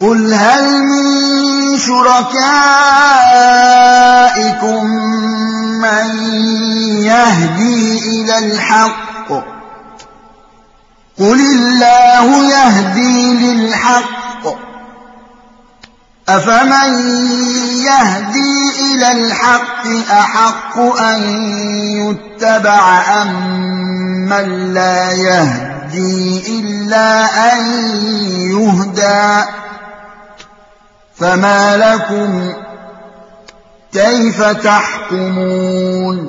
قل هل من شركائكم من يهدي إلى الحق قل الله يهدي للحق أفمن يهدي إلى الحق أحق أن يتبع أمن لا يهدي إلا أن يهدى فما لكم كيف تحكمون